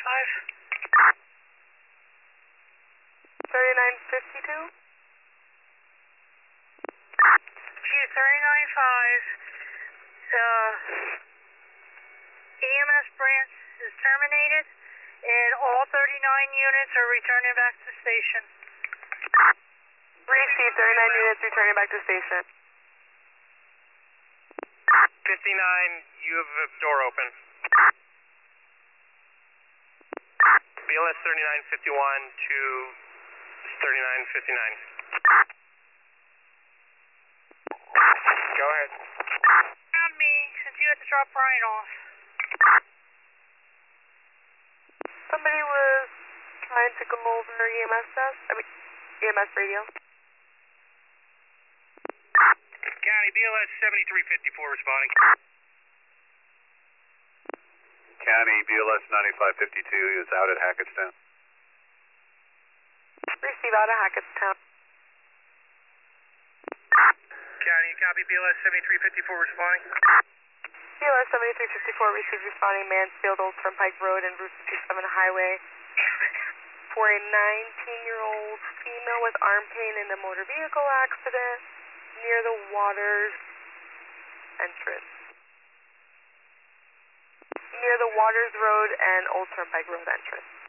3952. Chief, 39.5. EMS branch is terminated, and all 39 units are returning back to station. Received, 39 units returning back to station. 59, you have a door open. BLS 3951 to 3959. Go ahead. Found me, since you had to drop Brian off. Somebody was trying to go over EMS desk, EMS radio. County, BLS 7354 responding. County, BLS 9552 is out at Hackettstown. Receive out of Hackettstown. County, copy, BLS 7354 responding. BLS 7354 received responding Mansfield Old Turnpike Road and Route 57 Highway for a 19-year-old female with arm pain in a motor vehicle accident near the Waters entrance. Near the Waters Road and Old Turnpike Road entrance.